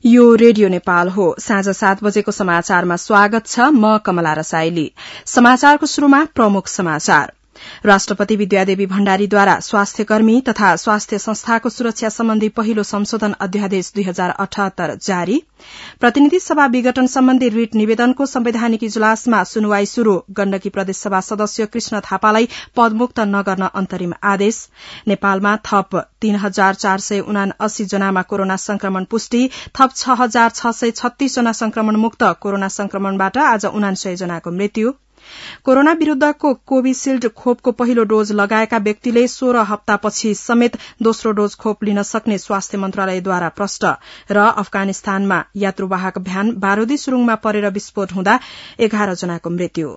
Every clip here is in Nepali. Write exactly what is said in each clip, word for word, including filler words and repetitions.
यो रेडियो नेपाल हो। साँझ सात बजेको समाचारमा स्वागत छ। म कमला रसाइली। समाचारको शुरूमा प्रमुख समाचार। राष्ट्रपति विद्यादेवी भण्डारीद्वारा स्वास्थ्यकर्मी तथा स्वास्थ्य संस्थाको सुरक्षा सम्बन्धी पहिलो संशोधन अध्यादेश दुई हजार अठहत्तर जारी। प्रतिनिधि सभा विघटन सम्बन्धी रिट निवेदनको संवैधानिक इजलासमा सुनवाई शुरू। गण्डकी प्रदेशसभा सदस्य कृष्ण थापालाई पदमुक्त नगर्न अन्तरिम आदेश। नेपालमा थप तीन हजार चार सय उनासी जनामा कोरोना संक्रमण पुष्टि। थप छ हजार छ सय छत्तीस जना संक्रमण मुक्त। कोरोना संक्रमणबाट आज उनासय जनाको मृत्यु। कोरोना विरूद्धको कोविशील्ड खोपको पहिलो डोज लगाएका व्यक्तिले सोह्र हप्तापछि समेत दोस्रो डोज खोप लिन सक्ने स्वास्थ्य मन्त्रालयद्वारा प्रष्ट। र अफगानिस्तानमा यात्रुवाहक भ्यान बारूदी सुरुङमा परेर विस्फोट हुँदा एघार जनाको मृत्यु।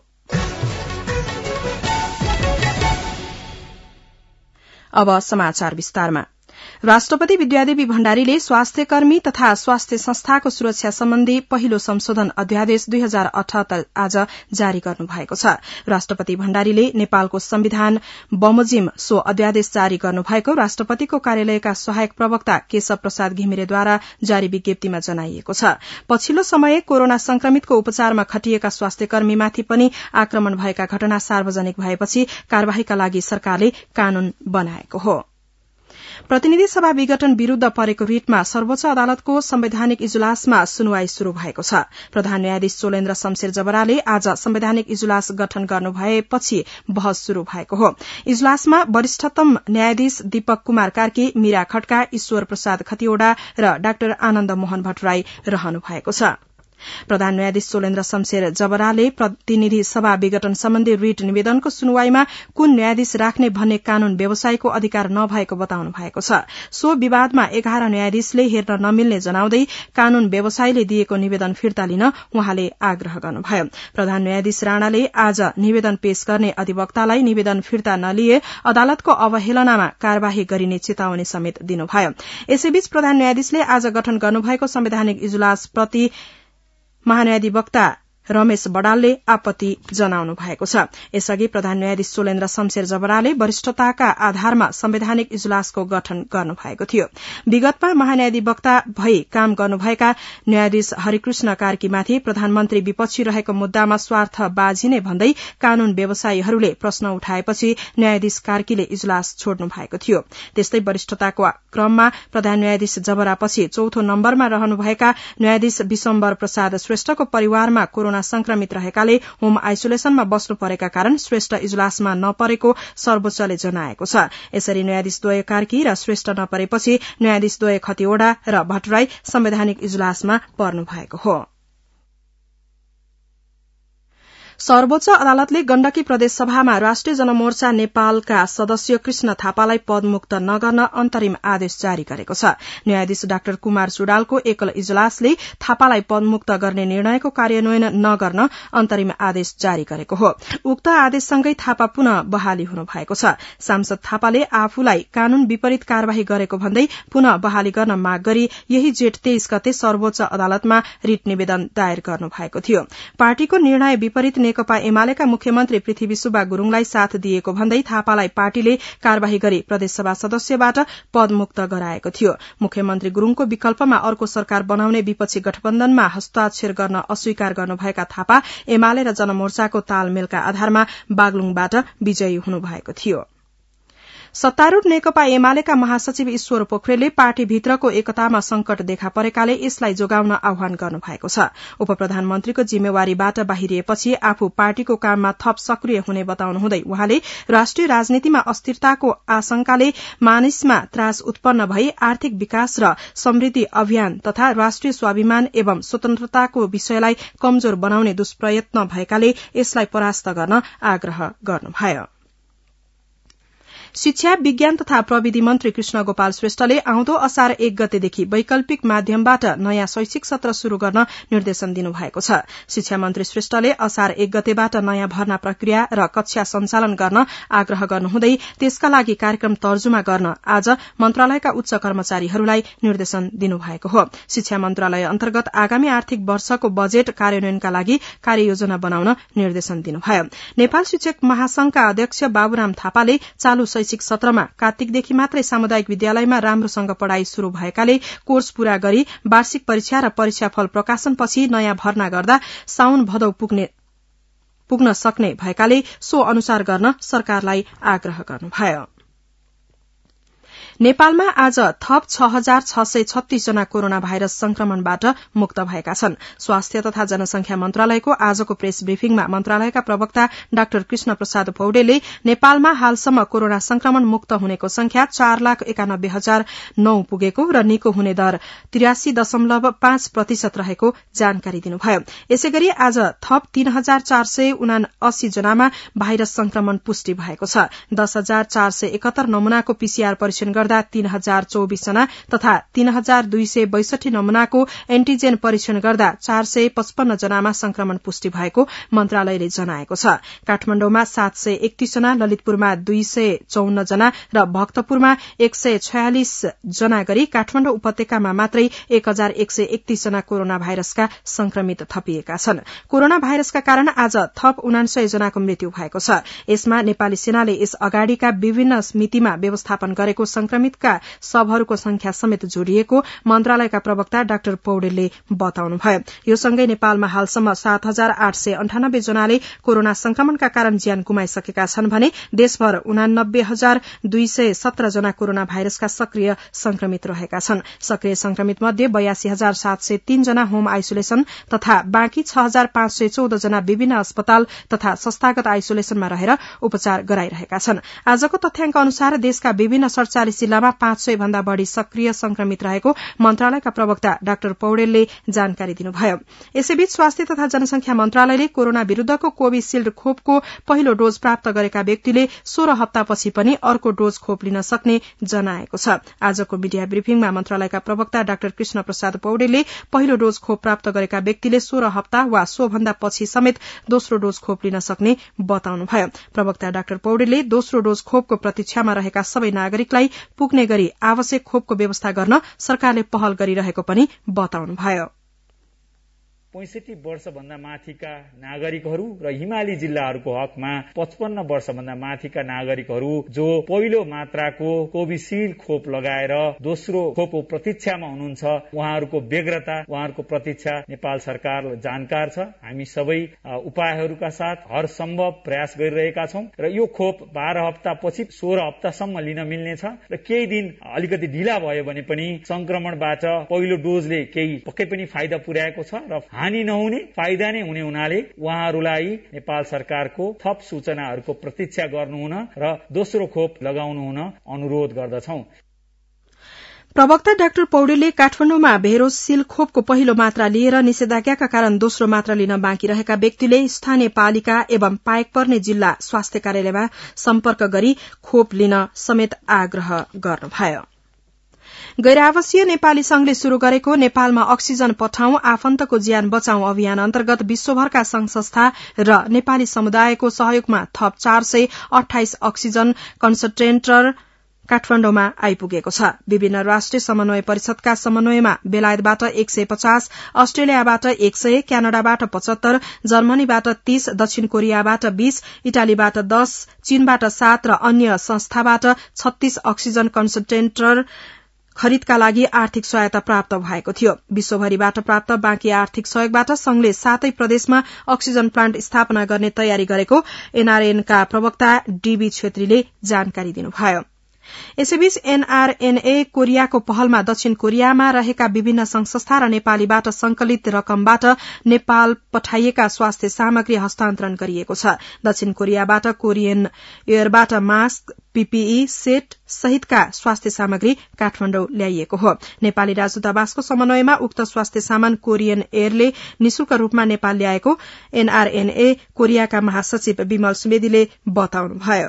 अब समाचार विस्तारमा। राष्ट्रपति विद्यादेवी भण्डारीले स्वास्थ्यकर्मी तथा स्वास्थ्य संस्थाको सुरक्षा सम्बन्धी पहिलो संशोधन अध्यादेश दुई हजार अठहत्तर आज जारी गर्नु भएको छ। राष्ट्रपति भण्डारीले नेपालको संविधान बमोजिम सो अध्यादेश जारी गर्नु भएको राष्ट्रपतिको कार्यालयका सहायक प्रवक्ता केशव प्रसाद घिमिरेद्वारा जारी विज्ञप्तिमा जनाइएको छ। पछिल्लो समय कोरोना संक्रमितको उपचारमा खटिएका स्वास्थ्यकर्मीमाथि पनि आक्रमण भएका घटना सार्वजनिक भएपछि कार्यवाहीका लागि सरकारले कानून बनाएको हो। प्रतिनिधि सभा विघटन विरूद्ध परेको रिटमा सर्वोच्च अदालतको संवैधानिक इजलासमा सुनवाई शुरू भएको छ। प्रधान न्यायाधीश चोलेन्द्र शमशेर जबराले आज संवैधानिक इजलास गठन गर्नु भएपछि बहस शुरू भएको हो। इजलासमा वरिष्ठतम न्यायाधीश दीपक कुमार कार्की, मीरा खड्का, ईश्वर प्रसाद खतिवड़ा र डाक्टर आनन्द मोहन भट्टराई रहनु भएको छ। प्रधान न्यायाधीश चोलेन्द्र शमशेर जबराले प्रतिनिधि सभा विघटन सम्बन्धी रिट निवेदनको सुनवाईमा कुन न्यायाधीश राख्ने भन्ने कानून व्यवसायको अधिकार नभएको बताउनु भएको छ। सो विवादमा एघार न्यायाधीशले हेर्न नमिल्ने जनाउँदै कानून व्यवसायले दिएको निवेदन फिर्ता लिन उहाँले आग्रह गर्नुभयो। प्रधान न्यायाधीश राणाले आज निवेदन पेश गर्ने अधिवक्तालाई निवेदन फिर्ता नलिए अदालतको अवहेलनामा कार्यवाही गरिने चेतावनी समेत दिनुभयो। यसैबीच प्रधान न्यायाधीशले आज गठन गर्नुभएको संवैधानिक इजलासप्रति महान्यायाधिवक्ता रमेश बडालले आपत्ति जनाउनु भएको छ। यसअघि प्रधान न्यायाधीश चोलेन्द्र शमशेर जबराले वरिष्ठताका आधारमा संवैधानिक इजलासको गठन गर्नु भएको थियो। विगतमा महान्यायाधिवक्ता भई काम गर्नुभएका न्यायाधीश हरिकृष्ण कार्कीमाथि प्रधानमन्त्री विपक्षी रहेको मुद्दामा स्वार्थ बाझिने भन्दै कानून व्यवसायीहरूले प्रश्न उठाएपछि न्यायाधीश कार्कीले इजलास छोड्नु भएको थियो। त्यस्तै वरिष्ठताको क्रममा प्रधान न्यायाधीश जबरापछि चौथो नम्बरमा रहनुभएका न्यायाधीश विशम्बर प्रसाद श्रेष्ठको परिवारमा कोरोना संक्रमित रहेकाले होम आइसोलेसनमा बस्नु परेका कारण श्रेष्ठ इजलासमा नपरेको सर्वोच्चले जनाएको छ। यसरी न्यायाधीशद्वय कार्की र श्रेष्ठ नपरेपछि न्यायाधीशद्वय खतिवड़ा र भट्टराई संवैधानिक इजलासमा पर्नु भएको हो। सर्वोच्च अदालतले गण्डकी प्रदेश सभामा राष्ट्रिय जनमोर्चा नेपालका सदस्य कृष्ण थापालाई पदमुक्त नगर्न अन्तरिम आदेश जारी गरेको छ। न्यायाधीश डाक्टर कुमार चुडालको एकल इजलासले थापालाई पदमुक्त गर्ने निर्णयको कार्यान्वयन नगर्न अन्तरिम आदेश जारी गरेको हो। उक्त आदेशसँगै थापा पुनः बहाली हुनु भएको छ। सांसद थापाले आफूलाई कानून विपरीत कार्यवाही गरेको भन्दै पुनः बहाली गर्न माग गरी यही जेठ तेइस गते सर्वोच्च अदालतमा रिट निवेदन दायर गर्नु भएको थियो। पार्टीको निर्णय विपरीत नेकपा एमालेका मुख्यमन्त्री पृथ्वीसुब्बा गुरूङलाई साथ दिएको भन्दै थापालाई पार्टीले कार्यवाही गरी प्रदेशसभा सदस्यबाट पदमुक्त गराएको थियो। मुख्यमन्त्री गुरूङको विकल्पमा अर्को सरकार बनाउने विपक्षी गठबन्धनमा हस्ताक्षर गर्न अस्वीकार गर्नुभएका थापा एमाले र जनमोर्चाको तालमेलका आधारमा बागलुङबाट विजयी हुनुभएको थियो। सत्तारूढ़ नेकपा एमालेका महासचिव ईश्वर पोखरेलले पार्टीभित्रको एकतामा संकट देखा परेकाले यसलाई जोगाउन आह्वान गर्नु भएको छ। उपप्रधानमन्त्रीको जिम्मेवारीबाट बाहिरिएपछि आफू पार्टीको काममा थप सक्रिय हुने बताउनुहुँदै उहाँले राष्ट्रिय राजनीतिमा अस्थिरताको आशंकाले मानिसमा त्रास उत्पन्न भई आर्थिक विकास र समृद्धि अभियान तथा राष्ट्रिय स्वाभिमान एवं स्वतन्त्रताको विषयलाई कमजोर बनाउने दुष्प्रयत्न भएकाले यसलाई परास्त गर्न आग्रह गर्नुभयो। शिक्षा विज्ञान तथा प्रविधि मन्त्री कृष्ण गोपाल श्रेष्ठले आउँदो असार एक गतेदेखि वैकल्पिक माध्यमबाट नयाँ शैक्षिक सत्र शुरू गर्न निर्देशन दिनुभएको छ। शिक्षा मन्त्री श्रेष्ठले असार एक गतेबाट नयाँ भर्ना प्रक्रिया र कक्षा सञ्चालन गर्न आग्रह गर्नुहुँदै त्यसका लागि कार्यक्रम तर्जुमा गर्न आज मन्त्रालयका उच्च कर्मचारीहरूलाई निर्देशन दिनुभएको हो। शिक्षा मन्त्रालय अन्तर्गत आगामी आर्थिक वर्षको बजेट कार्यान्वयनका लागि कार्ययोजना बनाउन निर्देशन दिनुभयो। नेपाल शिक्षक महासंघका अध्यक्ष बाबुराम थापाले चालू शैक्षिक सत्रमा कार्तिकदेखि मात्रै सामुदायिक विद्यालयमा राम्रोसँग पढ़ाई शुरू भएकाले कोर्स पूरा गरी वार्षिक परीक्षा र परीक्षाफल प्रकाशनपछि नयाँ भर्ना गर्दा साउन भदौ पुग्ने पुग्न सक्ने भएकाले सो अनुसार गर्न सरकारलाई आग्रह गर्नुभयो। नेपालमा आज थप छ हजार छ सय छत्तीस जना कोरोना भाइरस संक्रमणबाट मुक्त भएका छन्। स्वास्थ्य तथा जनसंख्या मन्त्रालयको आजको प्रेस ब्रिफिङमा मन्त्रालयका प्रवक्ता डाक्टर कृष्ण प्रसाद पौडेलले नेपालमा हालसम्म कोरोना संक्रमण मुक्त हुनेको संख्या चार लाख एकानब्बे हजार नौ पुगेको र निको हुने दर तिरासी दशमलव पाँच प्रतिशत रहेको जानकारी दिनुभयो। यसैगरी आज थप तीन हजार चार सय उनासी जनामा भाइरस संक्रमण पुष्टि भएको छ। दस हजार चार सय एकहत्तर नमूनाको पीसीआर परीक्षण गर्दा तीन हजार चौबीस जना तथा तीन हजार दुई सय बैसठी नमूनाको एन्टीजेन परीक्षण गर्दा चार सय पचपन्न जनामा संक्रमण पुष्टि भएको मन्त्रालयले जनाएको छ। काठमाण्डुमा सात सय एकतीस जना, ललितपुरमा दुई सय चौन्न जना र भक्तपुरमा एक सय छयालिस जना गरी काठमाण्डु उपत्यकामा मात्रै एक हजार एक सय एकतीस जना कोरोना भाइरसका संक्रमित थपिएका छन्। कोरोना भाइरसका कारण आज थप उनासय जनाको मृत्यु भएको छ। यसमा नेपाली सेनाले यस अगाडिका विभिन्न मितिमा व्यवस्थापन गरेको संक्रमितका शवहरूको संख्या समेत जोडिएको मन्त्रालयका प्रवक्ता डाक्टर पौडेलले बताउनुभयो। यो सँगै नेपालमा हालसम्म सात हजार आठ सय अन्ठानब्बे जनाले कोरोना संक्रमणका कारण ज्यान गुमाइसकेका छन् भने देशभर उनानब्बे हजार दुई सय सत्र जना कोरोना भाइरसका सक्रिय संक्रमित रहेका छन्। सक्रिय संक्रमित मध्ये बयासी हजार सात सय तीन जना होम आइसोलेशन तथा बाँकी छ हजार पाँच सय चौध जना विभिन्न अस्पताल तथा संस्थागत आइसोलेशनमा रहेर उपचार गराइरहेका छन्। आजको तथ्याङ्क अनुसार देशका विभिन्न सड़चालिस जिल्लामा पाँच सय भन्दा बढ़ी सक्रिय संक्रमित रहेको मन्त्रालयका प्रवक्ता डाक्टर पौडेलले जानकारी दिनुभयो। यसैबीच स्वास्थ्य तथा जनसंख्या मन्त्रालयले कोरोना विरूद्धको कोविशील्ड खोपको पहिलो डोज प्राप्त गरेका व्यक्तिले सोह्र हप्तापछि पनि अर्को डोज खोप लिन सक्ने जनाएको छ। आजको मिडिया ब्रिफिङमा मन्त्रालयका प्रवक्ता डाक्टर कृष्ण प्रसाद पौडेलले पहिलो डोज खोप प्राप्त गरेका व्यक्तिले सोह्र हप्ता वा सोभन्दा पछि समेत दोस्रो डोज खोप लिन सक्ने बताउनुभयो। प्रवक्ता डाक्टर पौडेलले दोस्रो डोज खोपको प्रतीक्षामा रहेका सबै नागरिकलाई पुग्ने गरी आवश्यक खोपको व्यवस्था गर्न सरकारले पहल गरिरहेको पनि बताउनुभयो। पैंसठी वर्षभन्दा माथिका नागरिकहरू र हिमाली जिल्लाहरूको हकमा पचपन्न वर्षभन्दा माथिका नागरिकहरू जो पहिलो मात्राको कोविशील्ड खोप लगाएर दोस्रो खोपको प्रतीक्षामा हुनुहुन्छ उहाँहरूको व्यग्रता उहाँहरूको प्रतीक्षा नेपाल सरकार जानकार छ। हामी सबै उपायहरूका साथ हर सम्भव प्रयास गरिरहेका छौं र यो खोप बाह्र हप्ता पछि सोह्र हप्तासम्म लिन मिल्नेछ र केही दिन अलिकति ढिला भयो भने पनि संक्रमणबाट पहिलो डोजले केही पक्कै पनि फाइदा पुर्याएको छ र हानि नहुने फाइदा नै हुने हुनाले उहाँहरूलाई नेपाल सरकारको थप सूचनाहरूको प्रतीक्षा गर्नुहुन र दोस्रो खोप लगाउनु हुन अनुरोध गर्दछौं। प्रवक्ता डाक्टर पौडेलले काठमाण्डुमा भेरोसिल खोपको पहिलो मात्रा लिएर निषेधाज्ञाका कारण दोस्रो मात्रा लिन बाँकी रहेका व्यक्तिले स्थानीय पालिका एवं पाएक पर्ने जिल्ला स्वास्थ्य कार्यालयमा सम्पर्क गरी खोप लिन समेत आग्रह गर्नुभयो। गैर-आवासीय नेपाली संघले शुरू गरेको नेपालमा अक्सिजन पठाउँ आफन्तको ज्यान बचाउँ अभियान अन्तर्गत विश्वभरका संघ संस्था र नेपाली समुदायको सहयोगमा थप चार सय अठाइस अक्सिजन कन्सन्ट्रेटर काठमाण्डुमा आइपुगेको छ। विभिन्न राष्ट्रिय समन्वय परिषदका समन्वयमा बेलायतबाट एक सय पचास, अस्ट्रेलियाबाट एक सय, क्यानाडाबाट पचहत्तर, जर्मनीबाट तीस, दक्षिण कोरियाबाट बीस, इटालीबाट दस, चीनबाट सात र अन्य संस्थाबाट छत्तीस अक्सिजन कन्सन्ट्रेटर खरिदका लागि आर्थिक सहायता प्राप्त भएको थियो। विश्वभरिबाट प्राप्त बाँकी आर्थिक सहयोगबाट संघले सातै प्रदेशमा अक्सिजन प्लान्ट स्थापना गर्ने तयारी गरेको एनआरएनका प्रवक्ता डीबी छेत्रीले जानकारी दिनुभयो। यसैबीच एनआरएनए कोरियाको पहलमा दक्षिण कोरियामा रहेका विभिन्न संघ संस्था र नेपालीबाट संकलित रकमबाट नेपाल पठाइएका स्वास्थ्य सामग्री हस्तान्तरण गरिएको छ। दक्षिण कोरियाबाट कोरियन एयरबाट मास्क, पीपीई सेट सहितका स्वास्थ्य सामग्री काठमाण्डु ल्याइएको हो। नेपाली राजदूतावासको समन्वयमा उक्त स्वास्थ्य सामान कोरियन एयरले निशुल्क रूपमा नेपाल ल्याएको एनआरएनए कोरियाका महासचिव विमल सुवेदीले बताउनुभयो।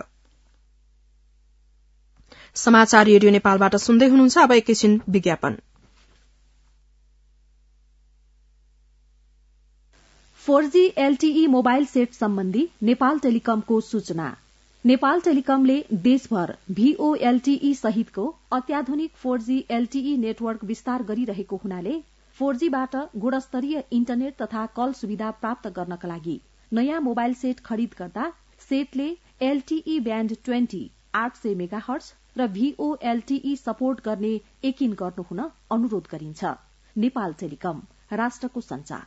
समाचार रेडियो नेपालबाट सुन्दै हुनुहुन्छ। अब एकैछिन विज्ञापन। Four G LTE mobile set सम्बन्धी नेपाल टेलिकमको सूचना। नेपाल टेलिकमले देशभर भीओएलटीई सहितको अत्याधुनिक फोर जी एलटीई नेटवर्क विस्तार गरिरहेको हुनाले फोर जी बाट गुणस्तरीय इन्टरनेट तथा कल सुविधा प्राप्त गर्नका लागि नयाँ मोबाइल सेट खरिद गर्दा सेटले एलटीई ब्याण्ड ट्वेन्टी आठ सय मेगाहर्ज र भीओएलटीई सपोर्ट गर्ने यकिन गर्नुहुन अनुरोध गरिन्छ। नेपाल टेलिकम, राष्ट्रको संचार।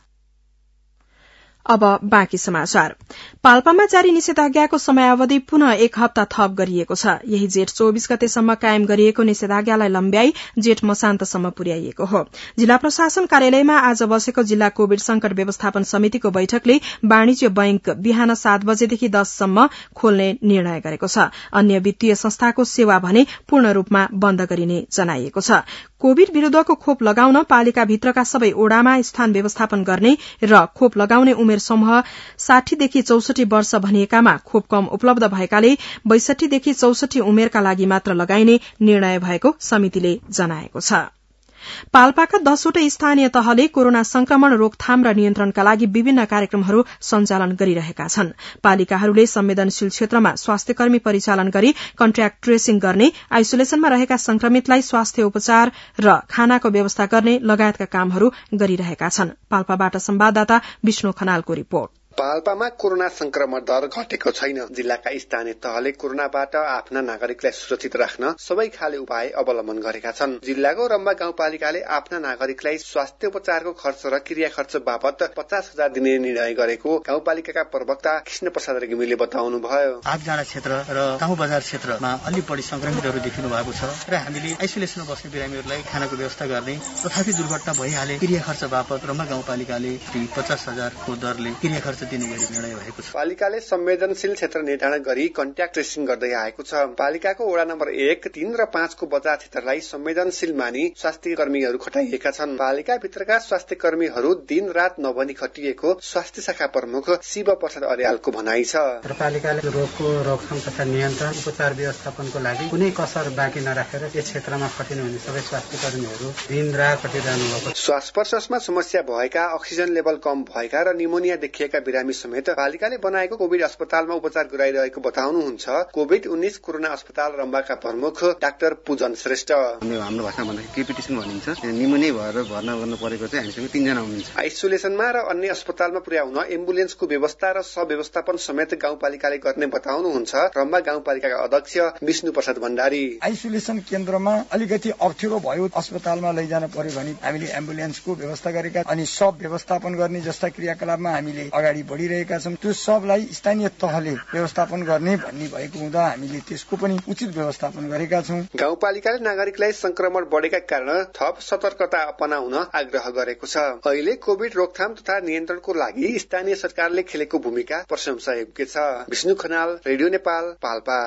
अब बाँकी समाचार। पाल्पामा जारी निषेधाज्ञाको समयावधि पुनः एक हप्ता थप गरिएको छ। यही जेठ चौबीस गतेसम्म कायम गरिएको निषेधाज्ञालाई लम्ब्याई जेठ मसान्तसम्म पुर्याइएको हो। जिल्ला प्रशासन कार्यालयमा आज बसेको जिल्ला कोविड संकट व्यवस्थापन समितिको बैठकले वाणिज्य बैंक बिहान सात बजेदेखि दससम्म खोल्ने निर्णय गरेको छ। अन्य वित्तीय संस्थाको सेवा भने पूर्ण रूपमा बन्द गरिने जनाइएको छ। कोविड विरूद्धको खोप लगाउन पालिकाभित्रका सबै ओडामा स्थान व्यवस्थापन गर्ने र खोप लगाउने उमेर समूह साठीदेखि चौसठी वर्ष भनिएकामा खोप कम उपलब्ध भएकाले बैसठीदेखि चौसठी उमेरका लागि मात्र लगाइने निर्णय भएको समितिले जनाएको छ। पाल्पाका दसवटै स्थानीय तहले कोरोना संक्रमण रोकथाम र नियन्त्रणका लागि विभिन्न कार्यक्रमहरू सञ्चालन गरिरहेका छन्। पालिकाहरूले संवेदनशील क्षेत्रमा स्वास्थ्यकर्मी परिचालन गरी कन्ट्याक्ट ट्रेसिङ गर्ने, आइसोलेसनमा रहेका संक्रमितलाई स्वास्थ्य उपचार र खानाको व्यवस्था गर्ने लगायतका कामहरू गरिरहेका छन्। पाल्पाबाट संवाददाता विष्णु खनालको रिपोर्ट। पाल्पामा कोरोना संक्रमण दर घटेको छैन। जिल्लाका स्थानीय तहले कोरोनाबाट आफ्ना नागरिकलाई सुरक्षित राख्न सबै खाले उपाय अवलम्बन गरेका छन्। जिल्लाको रम्बा गाउँपालिकाले आफ्ना नागरिकलाई स्वास्थ्य उपचारको खर्च र क्रिया खर्च बापत पचास हजार दिने निर्णय गरेको गाउँपालिकाका प्रवक्ता कृष्ण प्रसाद रेग्मीले बताउनुभयो। आठगाडा क्षेत्र र गाउँ बजार क्षेत्रमा अलि बढी संक्रमितहरू देखिनु भएको छ र हामीले आइसोलेसनमा बस्ने बिरामीहरूलाई खानाको व्यवस्था गर्ने, तथापि दुर्घटना भइहाले क्रिया खर्च बापत रम्बा गाउँपालिकाले पचास हजारको दरले क्रिया खर्च दिने गरी निर्णय भएको छ। पालिकाले संवेदनशील क्षेत्र निर्धारण गरी कन्ट्याक्ट ट्रेसिङ गर्दै आएको छ। पालिकाको वडा नम्बर एक, तीन र पाँचको बजार क्षेत्रलाई संवेदनशील मानी स्वास्थ्य कर्मीहरू खटाइएका छन्। पालिका भित्रका स्वास्थ्य कर्मीहरू दिन रात नभनी खटिएको स्वास्थ्य शाखा प्रमुख शिव प्रसाद अर्यालको भनाइ छ। पालिकाले रोगको रोकथाम तथा नियन्त्रण उपचार व्यवस्थापनको लागि कुनै कसर बाँकी नराखेर यस क्षेत्रमा खटिनुहुने सबै स्वास्थ्य कर्मीहरू दिन रात खटिरहनु भएको छ। श्वास प्रश्वासमा समस्या भएका, अक्सिजन लेभल कम भएका र निमोनिया देखिएका बिरामी समेत पालिकाले बनाएको कोविड अस्पतालमा उपचार गराइरहेको बताउनुहुन्छ कोविड उन्नाइस कोरोना अस्पताल रम्बाका प्रमुख डाक्टर पूजन श्रेष्ठ। हाम्रो भाषामा भन्दाखेरि केपिटिसन भनिन्छ। निमोनिया भएर भर्ना गर्न परेको चाहिँ हामीसँग तीनजना हुनुहुन्छ। आइसोलेसनमा र अन्य अस्पतालमा पुर्याउन एम्बुलेन्सको व्यवस्था र सहव्यवस्थापन समेत गाउँपालिकाले गर्ने बताउनुहुन्छ रम्बा गाउँपालिकाका अध्यक्ष विष्णु प्रसाद भण्डारी। आइसोलेसन केन्द्रमा अलिकति अप्ठ्यारो भयो, अस्पतालमा लैजान पर्यो भने हामीले एम्बुलेन्सको व्यवस्था गरेका अनि सब व्यवस्थापन गर्ने जस्ता क्रियाकलापमा हामीले अगाडि बढ़िरहेका छौं। त्यो सबलाई स्थानीय तहले व्यवस्थापन गर्ने भन्ने भएको हुँदा हामीले त्यसको पनि उचित व्यवस्थापन गरेका छौं। गाउँपालिकाले नागरिकलाई संक्रमण बढेका कारण थप सतर्कता अपनाउन आग्रह गरेको छ। अहिले कोविड रोकथाम तथा नियन्त्रणको लागि स्थानीय सरकारले खेलेको भूमिका प्रशंसायोग्य छ। विष्णु खनाल, रेडियो नेपाल, पाल्पा।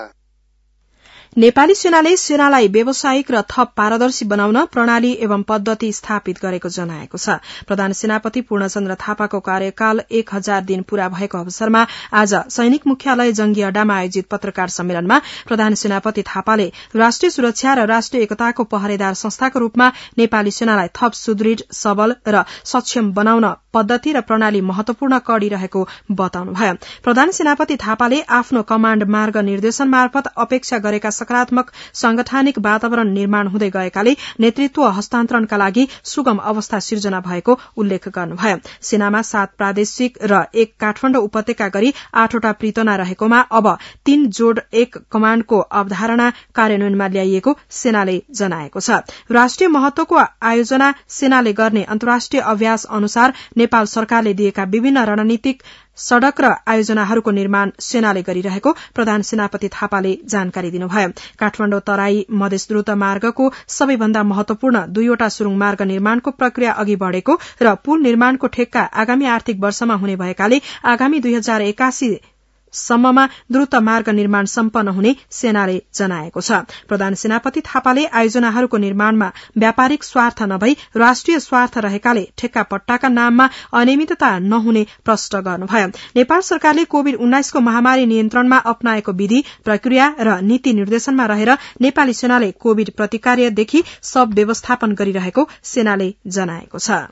नेपाली सेनाले सेनालाई व्यावसायिक र थप पारदर्शी बनाउन प्रणाली एवं पद्धति स्थापित गरेको जनाएको छ। प्रधान सेनापति पूर्णचन्द्र थापाको कार्यकाल एक हजार दिन पूरा भएको अवसरमा आज सैनिक मुख्यालय जंगी अड्डामा आयोजित पत्रकार सम्मेलनमा प्रधान सेनापति थापाले राष्ट्रिय सुरक्षा र राष्ट्रिय एकताको पहरेदार संस्थाको रूपमा नेपाली सेनालाई थप सुदृढ़, सबल र सक्षम बनाउन पद्धति र प्रणाली महत्वपूर्ण कडी रहेको बताउनुभयो। प्रधान सेनापति थापाले आफ्नो कमाण्ड मार्ग निर्देशन मार्फत अपेक्षा गरेका सकारात्मक सांगठनिक वातावरण निर्माण हुँदै गएकाले नेतृत्व हस्तान्तरणका लागि सुगम अवस्था सिर्जना भएको उल्लेख गर्नुभयो। सेनामा सात प्रादेशिक र एक काठमाडौँ उपत्यका गरी आठवटा प्रीतना रहेकोमा अब तीन जोड एक कमाण्डको अवधारणा कार्यान्वयनमा ल्याइएको सेनाले जनाएको छ। राष्ट्रिय महत्वको आयोजना सेनाले गर्ने अन्तर्राष्ट्रिय अभ्यास अनुसार नेपाल सरकारले दिएका विभिन्न रणनीतिक सड़क र आयोजनाहरूको निर्माण सेनाले गरिरहेको प्रधान सेनापति थापाले जानकारी दिनुभयो। काठमाडौँ तराई मधेस द्रुत मार्गको सबैभन्दा महत्वपूर्ण दुईवटा सुरुङ मार्ग निर्माणको प्रक्रिया अघि बढ़ेको र पुल निर्माणको ठेक्का आगामी आर्थिक वर्षमा हुने भएकाले आगामी दुई हजार एकासी सम्ममा द्रुत मार्ग निर्माण सम्पन्न हुने सेनाले जनाएको छ। प्रधान सेनापति थापाले आयोजनाहरूको निर्माणमा व्यापारिक स्वार्थ नभई राष्ट्रिय स्वार्थ रहेकाले ठेक्का पट्टाका नाममा अनियमितता नहुने प्रष्ट गर्नुभयो। नेपाल सरकारले कोविड उन्नाइसको महामारी नियन्त्रणमा अपनाएको विधि, प्रक्रिया र नीति निर्देशनमा रहेर नेपाली सेनाले कोविड प्रतिकार्यदेखि सब व्यवस्थापन गरिरहेको सेनाले जनाएको छ।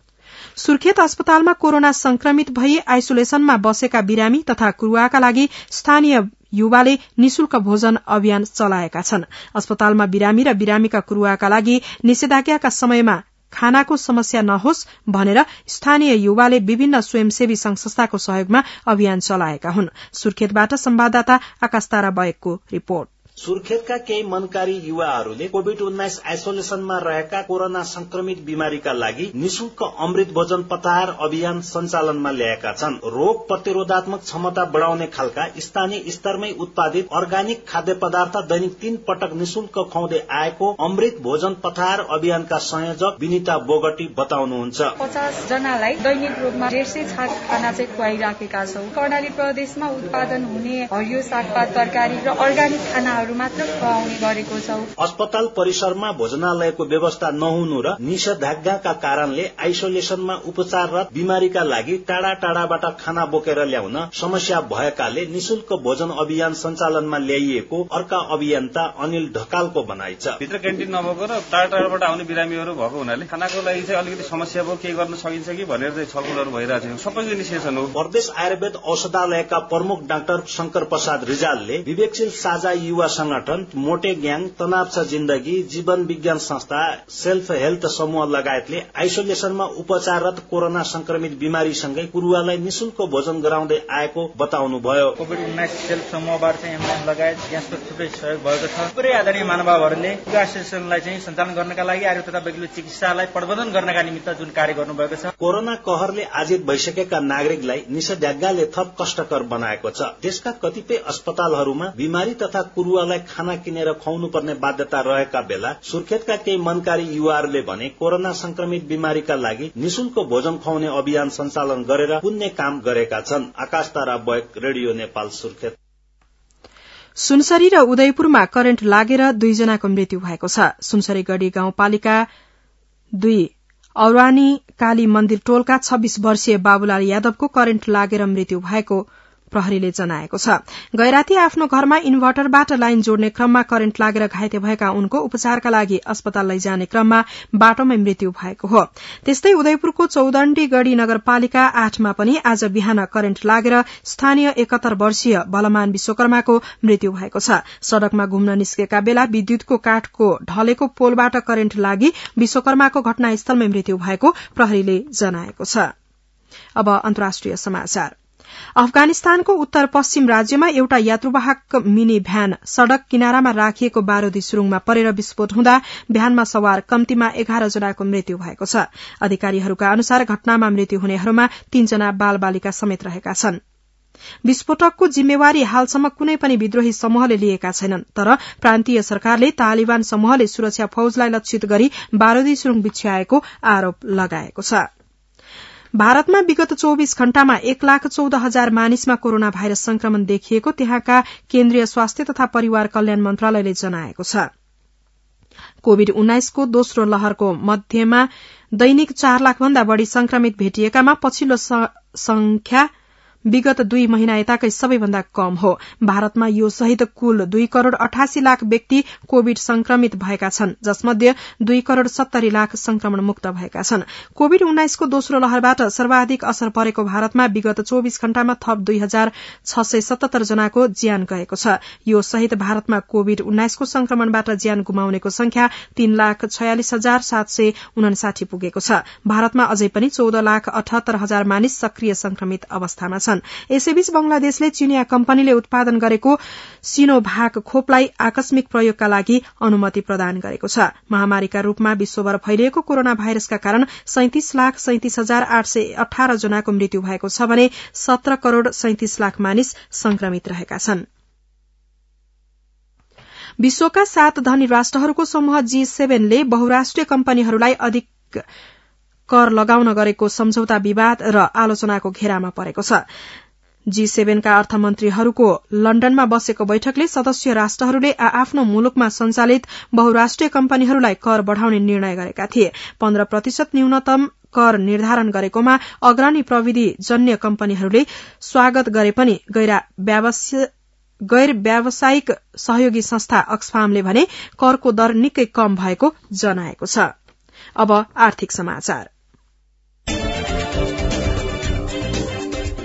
सुर्खेत अस्पतालमा कोरोना संक्रमित भई आइसोलेसनमा बसेका बिरामी तथा कुरुवाका लागि स्थानीय युवाले निशुल्क भोजन अभियान चलाएका छन्। अस्पतालमा बिरामी र बिरामीका कुरुवाका लागि निषेधाज्ञाका समयमा खानाको समस्या नहोस् भनेर स्थानीय युवाले विभिन्न स्वयंसेवी संघ संस्थाको सहयोगमा अभियान चलाएका हुन्। सुर्खेतबाट संवाददाता आकाश तारा बयकको रिपोर्ट। सुर्खेतका केही मनकारी युवाहरूले कोभिड उन्नाइस आइसोलेसनमा रहेका कोरोना संक्रमित बिमारीका लागि निशुल्क अमृत भोजन पतार अभियान सञ्चालनमा ल्याएका छन्। रोग प्रतिरोधात्मक क्षमता बढ़ाउने खालका स्थानीय स्तरमै उत्पादित अर्ग्यानिक खाद्य पदार्थ दैनिक तीन पटक निशुल्क खुवाउँदै आएको अमृत भोजन पतार अभियानका संयोजक विनिता बोगटी बताउनुहुन्छ। पचास जनालाई दैनिक रूपमा डेढ सय छाक खाना चाहिँ खुवाइराखेका छौं। कर्णाली प्रदेशमा उत्पादन हुने हरियो सागपात तरकारी र अर्ग्यानिक खानाहरू मात्र खुवाउने गरेको छौं। अस्पताल परिसरमा भोजनालयको व्यवस्था नहुनु र निषेधाज्ञाका कारणले आइसोलेसनमा उपचाररत बिमारीका लागि टाढा टाढाबाट खाना बोकेर ल्याउन समस्या भएकाले निशुल्क भोजन अभियान सञ्चालनमा ल्याइएको अर्का अभियन्ता अनिल ढकालको भनाइ छ। भित्र क्यान्टिन नभएको र टाढा टाढाबाट आउने बिरामीहरू भएको हुनाले खानाको लागि चाहिँ अलिकति समस्या भयो, के गर्न सकिन्छ कि भनेर चाहिँ छलफलहरू भइरहेको छ। सबैको इनिसिएसन हो। प्रदेश आयुर्वेद औषधालयका प्रमुख डाक्टर शंकर प्रसाद रिजालले विवेकशील साझा युवा संगठन, मोटे ग्याङ, तनाव छ जिन्दगी, जीवन विज्ञान संस्था, सेल्फ हेल्थ समूह लगायतले आइसोलेसनमा उपचाररत कोरोना संक्रमित बिमारीसँगै कुरुवालाई निशुल्क भोजन गराउँदै आएको बताउनुभयो। कोभिड उन्नाइस सेल्फ समूहबाट चाहिँ एम्बुलेन्स लगायत यस्तो थुप्रै सहयोग भएको छ। थुप्रै आदरणीय महानुभावहरूले आइसोलेसनलाई चाहिँ सञ्चालन गर्नका लागि आर्य तथा वैकल्पिक चिकित्सालाई प्रबन्धन गर्नका निमित्त जुन कार्य गर्नुभएको छ। कोरोना कहरले आजित भइसकेका नागरिकलाई निषेधाज्ञाले थप कष्टकर बनाएको छ। देशका कतिपय अस्पतालहरूमा बिमारी तथा कुरुवालाई खाना किनेर खुवाउनु पर्ने बाध्यता रहेका बेला सुर्खेतका केही मनकारी युवाहरूले भने कोरोना संक्रमित बिमारीका लागि निशुल्क भोजन खुवाउने अभियान सञ्चालन गरेर पुण्य काम गरेका छन्। आकाश तारा बैक, रेडियो नेपाल, सुर्खेत। सुनसरी र उदयपुरमा करेन्ट लागेर दुईजनाको मृत्यु भएको छ। सुनसरी गढ़ी गाउँपालिका दुई औरानी काली मन्दिर टोलका छब्बीस वर्षीय बाबुलाल यादवको करेन्ट लागेर मृत्यु भएको प्रहरीले जनाएको छ। गैराती आफ्नो घरमा इन्भर्टरबाट लाइन जोड्ने क्रममा करेन्ट लागेर घाइते भएका उनको उपचारका लागि अस्पताल लैजाने क्रममा बाटोमै मृत्यु भएको हो। त्यस्तै उदयपुरको चौदण्डी गढ़ी नगरपालिका आठमा पनि आज बिहान करेन्ट लागेर स्थानीय एकहत्तर वर्षीय बलमान विश्वकर्माको मृत्यु भएको छ। सड़कमा घुम्न निस्केका बेला विद्युतको काठको ढलेको पोलबाट करेन्ट लागि विश्वकर्माको घटनास्थलमै मृत्यु भएको प्रहरीले जनाएको छ। अब अन्तर्राष्ट्रिय समाचार। अफगानिस्तानको उत्तर पश्चिम राज्यमा एउटा यात्रुवाहक मिनी भ्यान सड़क किनारामा राखिएको बारूदी सुरुङमा परेर विस्फोट हुँदा भ्यानमा सवार कम्तीमा एघार जनाको मृत्यु भएको छ। अधिकारीहरूका अनुसार घटनामा मृत्यु हुनेहरूमा तीनजना बाल बालिका समेत रहेका छन्। विस्फोटकको जिम्मेवारी हालसम्म कुनै पनि विद्रोही समूहले लिएका छैनन्, तर प्रान्तीय सरकारले तालिबान समूहले सुरक्षा फौजलाई लक्षित गरी बारूदी सुरुङ बिछ्याएको आरोप लगाएको छ। भारतमा विगत चौबीस घण्टामा एक लाख चौध हजार मानिसमा कोरोना भाइरस संक्रमण देखिएको त्यहाँका केन्द्रीय स्वास्थ्य तथा परिवार कल्याण मन्त्रालयले जनाएको छ। कोविड उन्नाइसको दोस्रो लहरको मध्यमा दैनिक चार लाख भन्दा बढ़ी संक्रमित भेटिएकामा पछिल्लो संख्या विगत दुई महिना यताकै सबैभन्दा कम हो। भारतमा यो सहित कुल दुई करोड़ अठासी लाख व्यक्ति कोविड संक्रमित भएका छन्, जसमध्ये दुई करोड़ सत्तरी लाख संक्रमण मुक्त भएका छन्। कोविड उन्नाइसको दोस्रो लहरबाट सर्वाधिक असर परेको भारतमा विगत चौबीस घण्टामा थप दुई हजार छ सय सतहत्तर जनाको ज्यान गएको छ। यो सहित भारतमा कोविड उन्नाइसको संक्रमणबाट ज्यान गुमाउनेको संख्या तीन लाख छयालिस हजार सात सय उनासाठी पुगेको छ। भारतमा अझै पनि चौध लाख अठहत्तर हजार मानिस सक्रिय संक्रमित अवस्थामा छन्। यसैबीच बंगलादेशले चीनिया कम्पनीले उत्पादन गरेको सिनोभाक खोपलाई आकस्मिक प्रयोगका लागि अनुमति प्रदान गरेको छ। महामारीका रूपमा विश्वभर फैलिएको कोरोना भाइरसका कारण सैंतिस लाख सैंतिस हजार आठ सय अठार जनाको मृत्यु भएको छ भने सत्र करोड़ सैंतिस लाख मानिस संक्रमित रहेका छन्। विश्वका सात धनी राष्ट्रहरूको समूह जी सेभेनले बहुराष्ट्रिय कम्पनीहरूलाई अधिक कर लगाउन गरेको सम्झौता विवाद र आलोचनाको घेरामा परेको छ। जी सेभेनका अर्थमन्त्रीहरूको लण्डनमा बसेको बैठकले सदस्य राष्ट्रहरूले आफ्नो मुलुकमा सञ्चालित बहुराष्ट्रिय कम्पनीहरूलाई कर बढ़ाउने निर्णय गरेका थिए। पन्ध्र प्रतिशत न्यूनतम कर निर्धारण गरेकोमा अग्रणी प्रविधि जन्य कम्पनीहरूले स्वागत गरे पनि गैर व्यावसायिक सहयोगी संस्था अक्सफामले भने करको दर निकै कम भएको जनाएको छ। अब आर्थिक समाचार।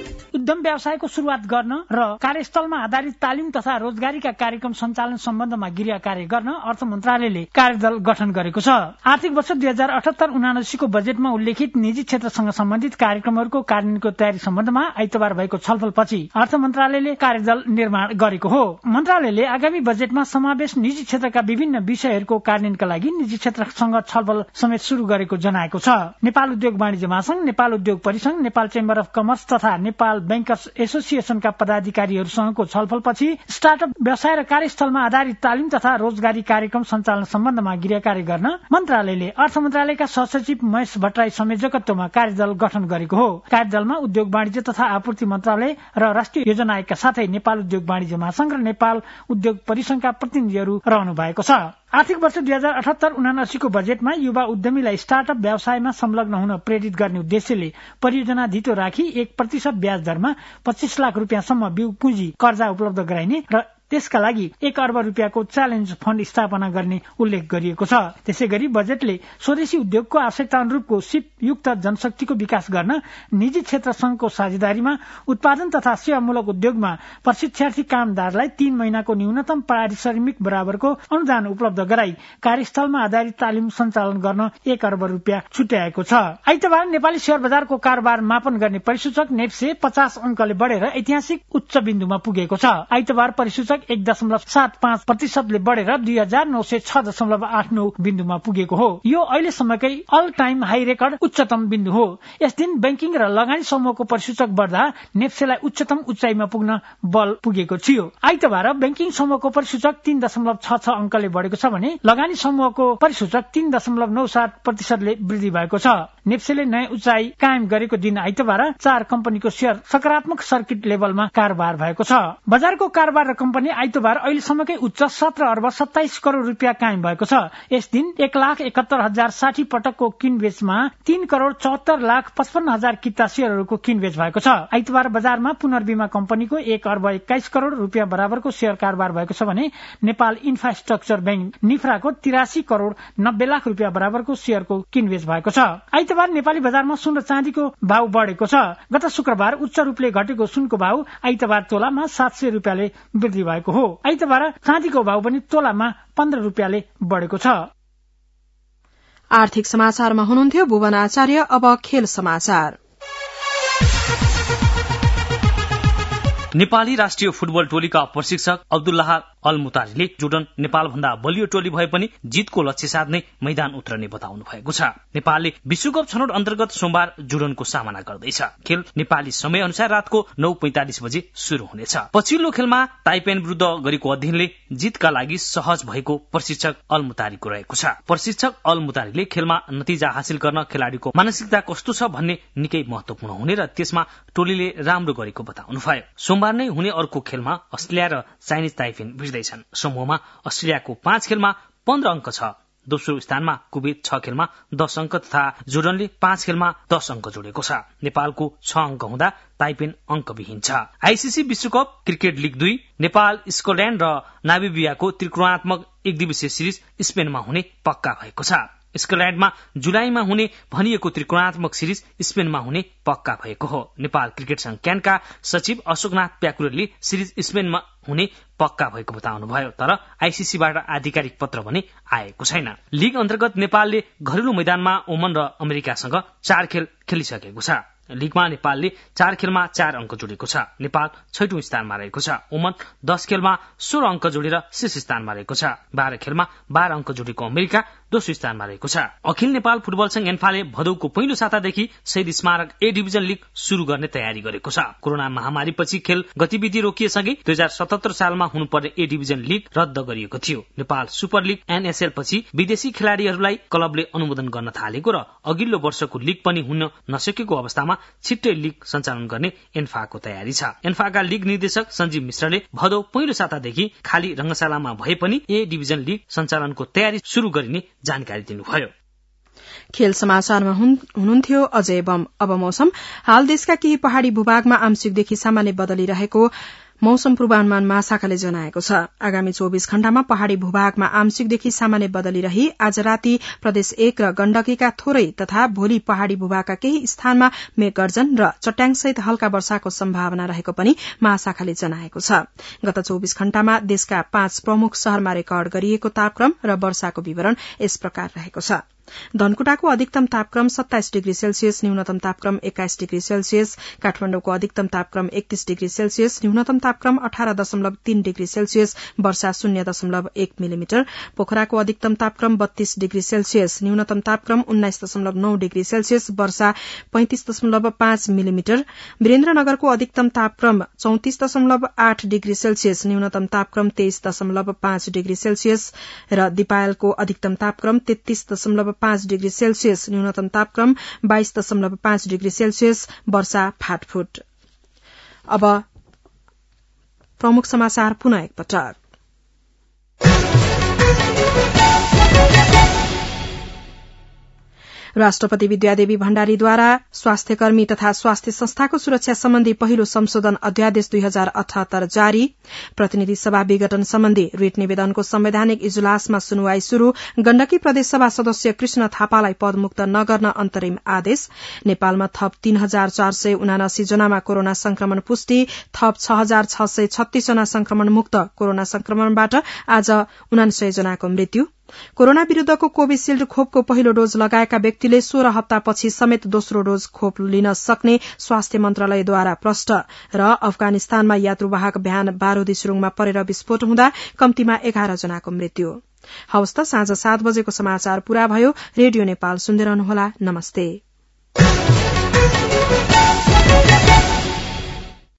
उद्यम व्यवसायको शुरूआत गर्न र कार्यस्थलमा आधारित तालिम तथा रोजगारीका कार्यक्रम सञ्चालन सम्बन्धमा गृह कार्य गर्न अर्थ मन्त्रालयले कार्यदल गठन गरेको छ। आर्थिक वर्ष दुई हजार अठहत्तर उनासीको बजेटमा उल्लेखित निजी क्षेत्रसँग सम्बन्धित कार्यक्रमहरूको कार्यान्वयनको तयारी सम्बन्धमा आइतबार भएको छलफलपछि अर्थ मन्त्रालयले कार्यदल निर्माण गरेको हो। मन्त्रालयले आगामी बजेटमा समावेश निजी क्षेत्रका विभिन्न विषयहरूको कार्यान्वयनका लागि निजी क्षेत्रसँग छलफल समेत शुरू गरेको जनाएको छ। नेपाल उद्योग वाणिज्य महासंघ, नेपाल उद्योग परिसंघ, नेपाल चेम्बर अफ कमर्स तथा नेपाल बैंकर्स एसोसिएशनका पदाधिकारीहरूसँगको छलफलपछि स्टार्टअप व्यवसाय र कार्यस्थलमा आधारित तालिम तथा रोजगारी कार्यक्रम सञ्चालन सम्बन्धमा गृह कार्य गर्न मन्त्रालयले अर्थ मन्त्रालयका सहसचिव महेश भट्टराई संयोजकत्वमा कार्यदल गठन गरेको हो। कार्यदलमा उद्योग वाणिज्य तथा आपूर्ति मन्त्रालय र राष्ट्रिय योजना आयोगका साथै नेपाल उद्योग वाणिज्य महासंघ र नेपाल उद्योग परिसंघका प्रतिनिधिहरू रहनु भएको छ। आर्थिक वर्ष दुई हजार अठहत्तर उनासीको बजेटमा युवा उद्यमीलाई स्टार्टअप व्यवसायमा संलग्न हुन प्रेरित गर्ने उद्देश्यले परियोजना धितो राखी एक प्रतिशत ब्याज दरमा पच्चीस लाख रुपियाँसम्म बिउ पुँजी कर्जा उपलब्ध गराइने र त्यसका लागि एक अर्ब रुपियाँको च्यालेन्ज फण्ड स्थापना गर्ने उल्लेख गरिएको छ। त्यसै गरी बजेटले स्वदेशी उद्योगको आवश्यकता अनुरूपको सिप युक्त जनशक्तिको विकास गर्न निजी क्षेत्र संघको साझेदारीमा उत्पादन तथा सेवामूलक उद्योगमा प्रशिक्षार्थी कामदारलाई तीन महिनाको न्यूनतम पारिश्रमिक बराबरको अनुदान उपलब्ध गराई कार्यस्थलमा आधारित तालिम सञ्चालन गर्न एक अर्ब रुपियाँ छुट्याएको छ। आइतबार नेपाली शेयर बजारको कारोबार मापन गर्ने परिसूचक नेप्से पचास अंकले बढेर ऐतिहासिक उच्च बिन्दुमा पुगेको छ। आइतबार परिसूचक एक दशमलव सात पाँच प्रतिशतले बढेर दुई हजार नौ सय छ दशमलव आठ नौ बिन्दुमा पुगेको हो। यो अहिलेसम्मकै अल टाइम हाई रेकर्ड उच्चतम बिन्दु हो। यस दिन बैंकिङ र लगानी समूहको परिसूचक बढ्दा नेप्सेलाई उच्चतम उचाइमा पुग्न बल पुगेको थियो। आइतबार बैंकिङ समूहको परिसूचक तीन दशमलव छ छ अंकले बढेको छ भने लगानी समूहको परिसूचक तीन दशमलव नौ सात प्रतिशतले वृद्धि भएको छ। नेप्सेले नयाँ उचाइ कायम गरेको दिन आइतबार चार कम्पनीको शेयर सकारात्मक सर्किट लेभलमा कारोबार भएको छ। बजारको कारोबार र कम्पनी आइतबार अहिलेसम्मकै उच्च सत्र अर्ब सत्ताइस करोड़ रुपियाँ कायम भएको छ। यस दिन एक लाख एकहत्तर हजार साठी पटकको किनबेचमा तीन करोड़ चौहत्तर लाख पचपन्न हजार किता शेयरहरूको किनबेच भएको छ। आइतबार बजारमा पुनर्बीमा कम्पनीको एक अर्ब एक्काइस करोड़ रुपियाँ बराबरको शेयर कारोबार भएको छ भने नेपाल इन्फ्रास्ट्रक्चर बैंक निफ्राको तिरासी करोड़ नब्बे लाख रुपियाँ बराबरको शेयरको किनबेच भएको छ। आइतबार नेपाली बजारमा सुन र चाँदीको भाव बढेको छ। गत शुक्रबार उच्च रूपले घटेको सुनको भाव आइतबार तोलामा सात सय रुपियाँले वृद्धि भएको हो। आइतबार चाँदीको भाव पनि तोलामा पन्ध्र रुपियाँले बढेको छ। आर्थिक समाचारमा हुनुहुन्थ्यो भुवन आचार्य। अब खेल समाचार। नेपाली राष्ट्रिय फुटबल टोलीका प्रशिक्षक अब्दुल्लाह अल मुतारीले जोर्डन नेपाल भन्दा बलियो टोली भए पनि जितको लक्ष्य साध्नै मैदान उत्रने बताउनु भएको छ। नेपालले विश्वकप छनौट अन्तर्गत सोमबार जोर्डनको सामना गर्दैछ। खेल नेपाली समय अनुसार रातको नौ पैंतालिस बजे शुरू हुनेछ। पछिल्लो खेलमा ताइपेन विरुद्ध गरेको अध्ययनले जितका लागि सहज भएको प्रशिक्षक अल मुतारीको रहेको छ। प्रशिक्षक अल मुतारीले खेलमा नतिजा हासिल गर्न खेलाड़ीको मानसिकता कस्तो छ भन्ने निकै महत्वपूर्ण हुने र त्यसमा टोलीले राम्रो गरेको बताउनु भयो। सोमबार नै हुने अर्को खेलमा अस्ट्रेलिया र चाइनिज ताइपेन भिड्दैछन्। समूहमा अस्ट्रेलियाको पाँच खेलमा पन्ध्र अंक छ। दोस्रो स्थानमा कुवेत छ खेलमा दस अंक तथा जोर्डनले पाँच खेलमा दस अंक जोडेको छ। नेपालको छ अंक हुँदा ताइपेन अंकविहीन छ। आईसीसी विश्वकप क्रिकेट लीग दुई नेपाल, स्कटल्याण्ड र नामिबियाको त्रिकोणात्मक एक दिवसीय सिरिज स्पेनमा हुने पक्का भएको छ। स्कटल्याण्डमा जुलाईमा हुने भनिएको त्रिकोणात्मक सिरिज स्पेनमा हुने पक्का भएको हो। नेपाल क्रिकेट संघ क्यानका सचिव अशोकनाथ प्याकुरेलले सिरिज स्पेनमा हुने पक्का भएको बताउनुभयो, तर आईसीसीबाट आधिकारिक पत्र भने आएको छैन। लीग अन्तर्गत नेपालले घरेलु मैदानमा ओमन र अमेरिकासँग चार खेल खेलिसकेको छ। लीगमा नेपालले चार खेलमा चार अंक जोडेको छ। नेपाल छैटौं स्थानमा रहेको छ। ओमन दस खेलमा सोह्र अंक जोडेर शीर्ष स्थानमा रहेको छ। बाह्र खेलमा बाह्र अंक जोडेको अमेरिका दोस्रो स्थानमा रहेको छ। अखिल नेपाल फुटबल संघ एन्फाले भदौको पहिलो सातादेखि शहीद स्मारक ए डिभिजन लीग शुरू गर्ने तयारी गरेको छ। कोरोना महामारीपछि खेल गतिविधि रोकिएसँगै दुई हजार सतहत्तर सालमा हुनुपर्ने ए डिभिजन लीग रद्द गरिएको थियो। नेपाल सुपर लीग एनएसएल पछि विदेशी खेलाड़ीहरूलाई क्लबले अनुमोदन गर्न थालेको र अघिल्लो वर्षको लीग पनि हुन नसकेको अवस्थामा छिट्टै लीग सञ्चालन गर्ने एन्फाको तयारी छ। एन्फाका लीग निर्देशक सञ्जीव मिश्रले भदौ पहिलो सातादेखि खाली रंगशालामा भए पनि ए डिभिजन लीग सञ्चालनको तयारी शुरू गरिने जानकारी दिनुभयो। खेल समाचारमा हुनुहुन्थ्यो अजय बम। अब मौसम। हाल देशका केही पहाड़ी भूभागमा आंशिकदेखि सामान्य बदली रहेको मौसम पूर्वानुमान महाशाखाले जनाएको छ आगामी चौबीस घण्टामा पहाड़ी भूभागमा आंशिकदेखि सामान्य बदली रही आज राति प्रदेश एक र गण्डकीका थोरै तथा भोलि पहाड़ी भूभागका केही स्थानमा मेघगर्जन र चट्याङसहित हल्का वर्षाको सम्भावना रहेको पनि महाशाखाले जनाएको छ गत चौबीस घण्टामा देशका पाँच प्रमुख शहरमा रेकर्ड गरिएको तापक्रम र वर्षाको विवरण यस प्रकार रहेको छ धनकुटाको अधिकतम तापक्रम सत्ताइस डिग्री सेल्सियस न्यूनतम तापक्रम एक्काइस डिग्री सेल्सियस काठमाडौँको अधिकतम तापक्रम एकतीस डिग्री सेल्सियस न्यूनतम तापक्रम अठार दशमलव तीन डिग्री सेल्सियस वर्षा शून्य दशमलव एक मिलिमिटर पोखराको अधिकतम तापक्रम बत्तीस डिग्री सेल्सियस न्यूनतम तापक्रम उन्नाइस दशमलव नौ डिग्री सेल्सियस वर्षा पैंतिस दशमलव पाँच मिलिमिटर वीरेन्द्रनगरको अधिकतम तापक्रम चौतिस दशमलव आठ डिग्री सेल्सियस न्यूनतम तापक्रम तेइस दशमलव पाँच डिग्री सेल्सियस र दिपायलको अधिकतम तापक्रम तेत्तीस दशमलव पाँच डिग्री सेल्सियस न्यूनतम तापक्रम बाइस दशमलव पाँच डिग्री सेल्सियस वर्षा फाटफुट। अब प्रमुख समाचार पुनः एकपटक। राष्ट्रपति विद्यादेवी भण्डारीद्वारा स्वास्थ्यकर्मी तथा स्वास्थ्य संस्थाको सुरक्षा सम्बन्धी पहिलो संशोधन अध्यादेश दुई हजार अठहत्तर जारी प्रतिनिधि सभा विघटन सम्बन्धी रिट निवेदनको संवैधानिक इजलासमा सुनवाई शुरू गण्डकी प्रदेशसभा सदस्य कृष्ण थापालाई पदमुक्त नगर्न अन्तरिम आदेश नेपालमा थप तीन हजार चार सय उनासी जनामा कोरोना संक्रमण पुष्टि थप छ हजार छ सय छत्तीस जना संक्रमण मुक्त कोरोना संक्रमणबाट आज उनासय जनाको मृत्यु कोरोना विरूद्धको कोविशील्ड खोपको पहिलो डोज लगाएका व्यक्तिले सोह्र हप्तापछि समेत दोस्रो डोज खोप लिन सक्ने स्वास्थ्य मन्त्रालयद्वारा प्रष्ट र अफगानिस्तानमा यात्रुवाहक भ्यान बारूदी सुरुङमा परेर विस्फोट हुँदा कम्तीमा एघार जनाको मृत्यु। हवस् त साँझ सात बजेको समाचार पूरा भयो। रेडियो नेपाल सुन्दै रहनुहोला। नमस्ते।